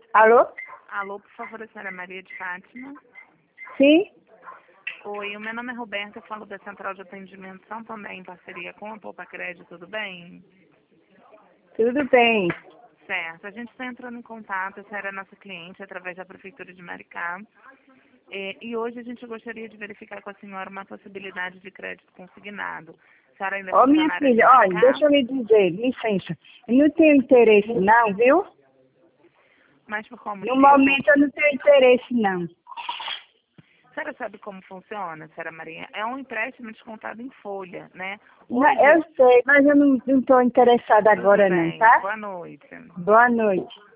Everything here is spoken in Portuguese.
Alô? Alô, por favor, a senhora Maria de Fátima. Sim? Oi, o meu nome é Roberta, eu falo da Central de Atendimento São Tomé, em parceria com a Poupa Crédito, tudo bem? Tudo bem. Certo, a gente está entrando em contato, a senhora é nossa cliente através da Prefeitura de Maricá. E hoje a gente gostaria de verificar com a senhora uma possibilidade de crédito consignado. A senhora ainda é Ô, minha funcionária de filha, olha, Maricá? deixa eu lhe dizer, licença. Eu não tenho interesse não, viu? Mas por qual No motivo? momento eu não tenho interesse não. A senhora sabe como funciona, senhora Maria? É um empréstimo descontado em folha, né? Não, Hoje, eu sei, mas eu não estou interessada tudo agora não, bem. tá? Boa noite. Boa noite.